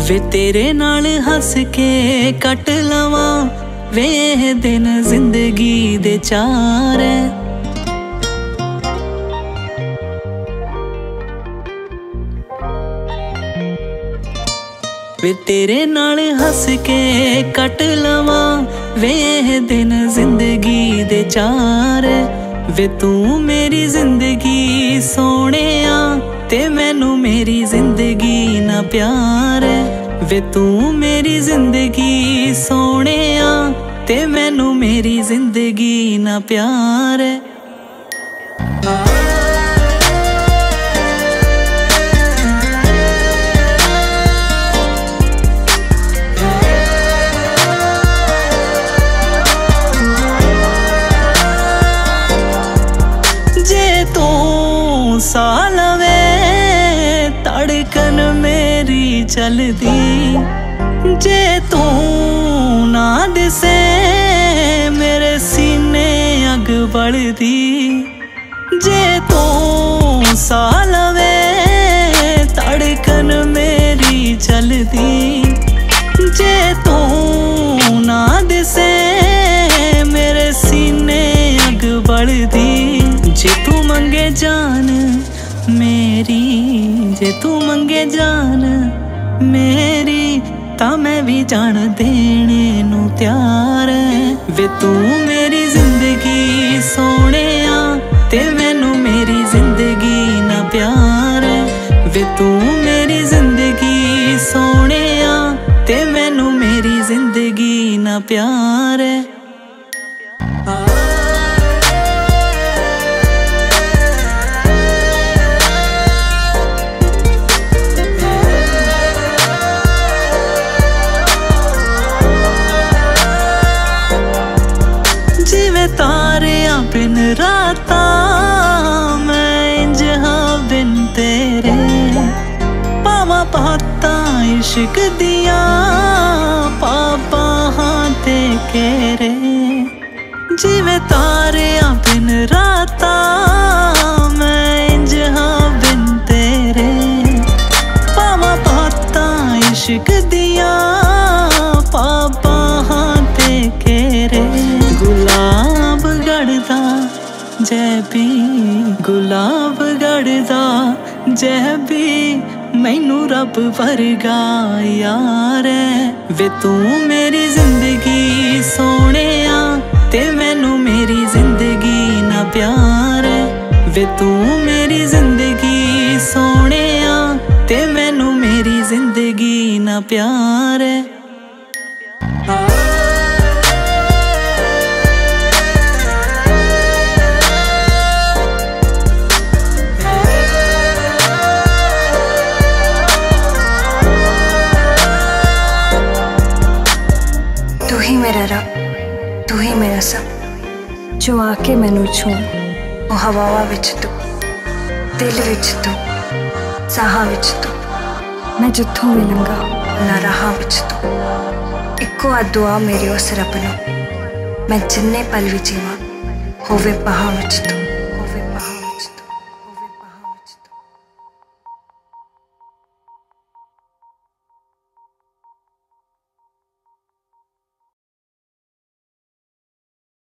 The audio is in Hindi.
वे तेरे नाल हस के कट लवां वे दिन जिंदगी दे चार है। वे तेरे नाल हस के कट लवां वे दिन जिंदगी दे चार है। वे तू मेरी जिंदगी सोहणिया ते मैनू मेरी जिंदगी ना प्यार है। वे तू मेरी जिंदगी सोहणिया ते मैनू मेरी जिंदगी ना प्यार है। साल वे धड़कन मेरी चलदी जे तू ना दिसे मेरे सीने अग बढ़दी। जे तू साल वे धड़कन मेरी चलदी जे तू ना दिसे मेरे सीने अग बढ़दी। जे तू मंगे जान मेरी जे तू मंगे जान मेरी ता मैं भी जान देने नू तैयार है। वे तू मेरी जिंदगी सोहणिया ते मैनू मेरी जिंदगी ना प्यार है। वे तू मेरी जिंदगी सोहणिया ते मैनू मेरी जिंदगी ना प्यार है। तारिया बिन राता मैं इंज हाँ बिन तेरे पावा पाता इश्क दिया पापा हाँ ते केरे। जिवे तारिया बिन राता मैं इंज हाँ बिन तेरे पावा पाता इश्क दिया पापा हाँ ते केरे। गुलाब गढ़दा जैबी गुलाब गढ़दा जैबी मैनू रब वर्गा यार है। वे तू मेरी जिंदगी सोहणिया ते मैनू मेरी जिंदगी ना प्यार है। वे तू मेरी जिंदगी सोहणिया ते मैनू मेरी जिंदगी ना प्यार है। तू ही मेरा रब तू ही मेरा सब जो आके मैनू छू वो हवावां विच तू दिल विच तू साहां विच तू मैं जिथों भी लंघा ना राहां विच तू। इक्को आ दुआ मेरी उस रब नूं मैं जिन्ने पल भी जीवां होवे बाहां विच तू।